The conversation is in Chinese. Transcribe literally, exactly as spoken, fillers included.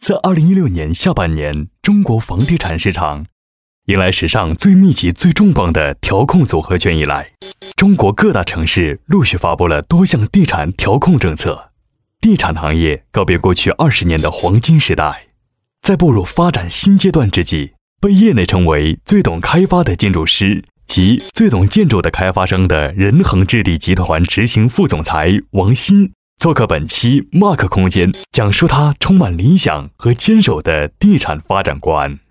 自二零一六年下半年，中国房地产市场迎来史上最密集、最重磅的调控组合拳以来，中国各大城市陆续发布了多项地产调控政策，地产行业告别过去二十年的黄金时代，在步入发展新阶段之际，被业内称为最懂开发的建筑师及最懂建筑的开发商的仁恒置地集团执行副总裁王鑫做客本期 Mark 空间，讲述他充满理想和坚守的地产发展观。